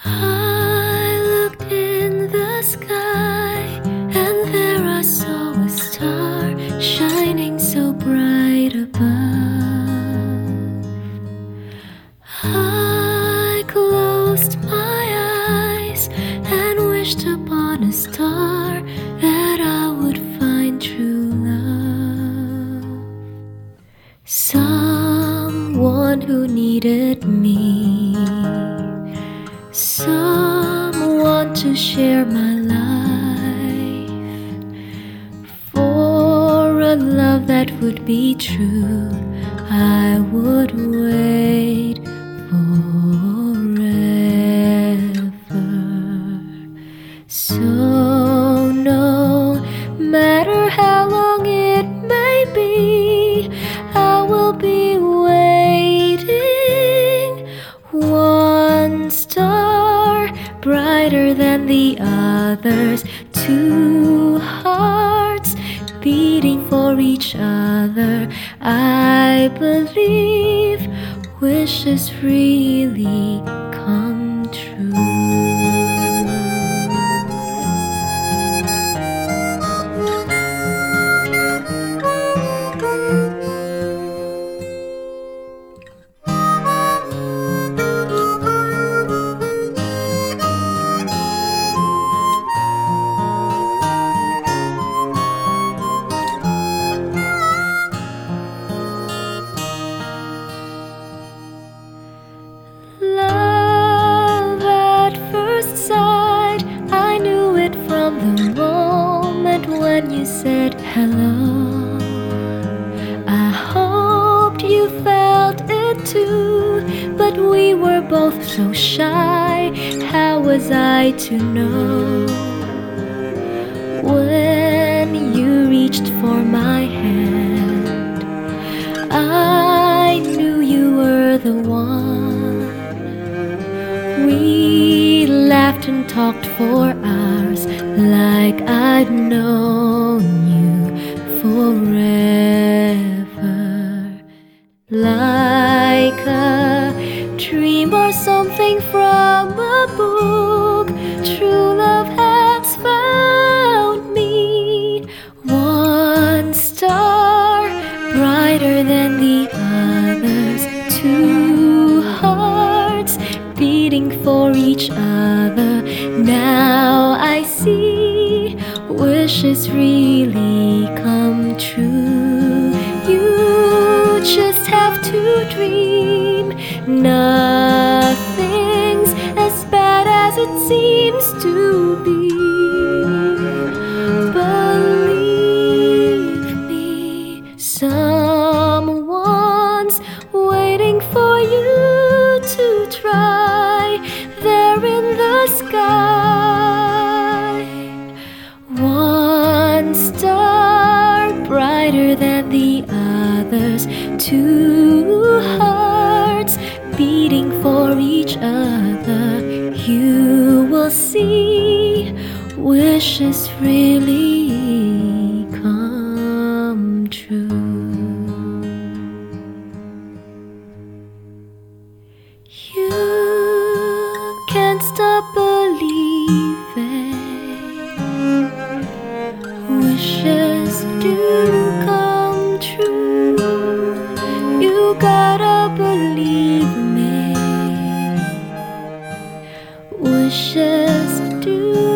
I looked in the sky, and there I saw a star shining so bright above. I closed my eyes and wished upon a star that I would find true love. Someone who needed me, someone to share my life, for a love that would be true. I would wait forever. So no matter how long it may be, I will be waiting. One star brighter than the others, two hearts beating for each other. I believe wishes really come true. Love at first sight, I knew it from the moment when you said hello. I hoped you felt it too, but we were both so shy. How was I to know? When you reached for my hand, I knew you were the one. We laughed and talked for hours, like I'd known you forever. Like a dream or something from a book, true love has found me. One star brighter than the others, two hearts beating for each other. Now I see wishes really come true. You just have to dream. Nothing's as bad as it seems to be. Believe me, someone's waiting for you to try. There in the sky, one star brighter than the others, two hearts beating for each other. You will see wishes really come true. You can't stop believing. Wishes do come true. You gotta believe me. Wishes do